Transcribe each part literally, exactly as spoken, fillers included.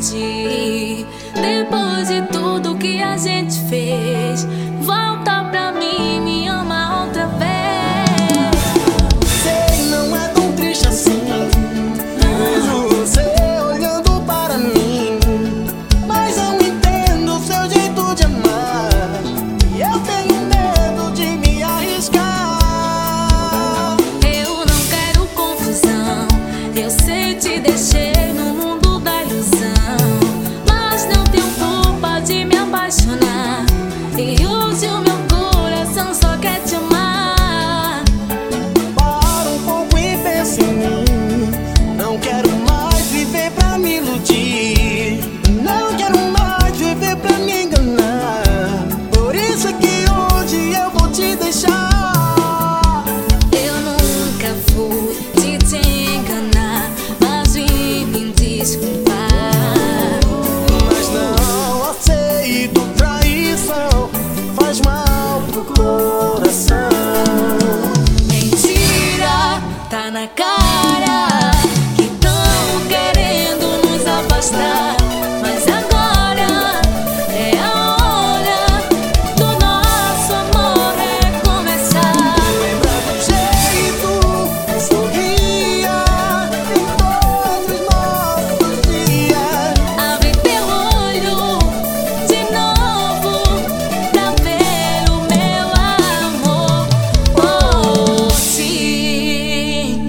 ti. Depois de tudo que a gente fez, volta pra mim, me ama outra vez. Sei, não é tão triste assim. Vejo você olhando para mim, mas eu entendo o seu jeito de amar, e eu tenho medo de me arriscar. Eu não quero confusão, eu sei te deixei no mundo da ilusão, mas não tenho culpa de me apaixonar, e hoje o meu coração só quer te amar. Para um pouco e pensa em mim. Não quero mais viver pra me iludir, não quero mais viver pra me enganar. Por isso é que hoje eu vou te deixar. Eu nunca fui de te enganar, mas vim me desculpar. Mas não aceito traição, faz mal pro coração. Mentira, tá na cara que tão querendo nos afastar, mas agora é a hora do nosso amor recomeçar. Lembra do jeito que sorria em todos os nossos dias. Abre teu olho de novo pra ver o meu amor. Oh, sim.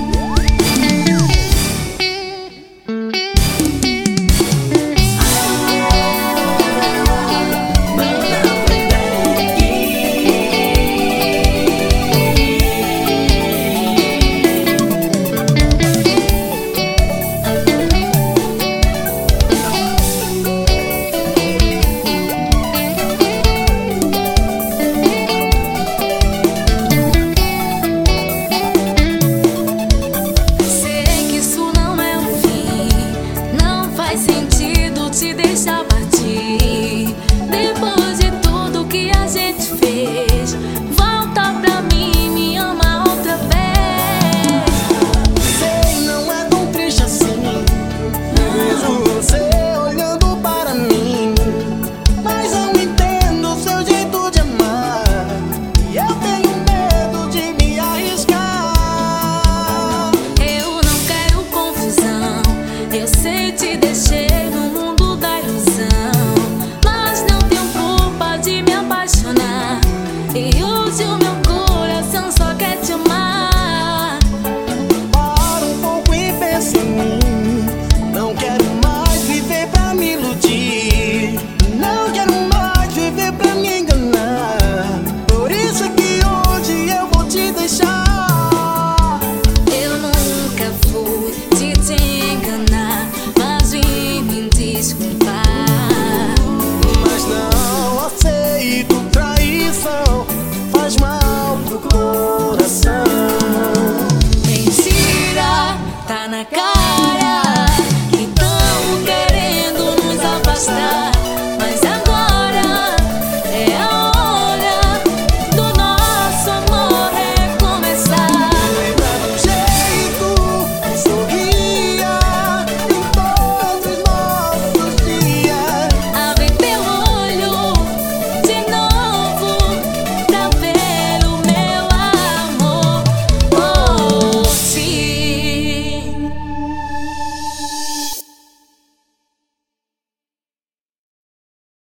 Sei que isso não é o fim, não faz sentido te deixar partir. Depois de tudo que a gente fez, volta pra mim, me ama outra vez. Sei, não é tão triste assim. Vejo você olhando para mim, mas eu entendo o seu jeito de amar, e eu tenho medo de me arriscar. Eu não quero confusão, eu sei te deixei no mundo da ilusão, mas não tenho culpa de me apaixonar, e hoje o meu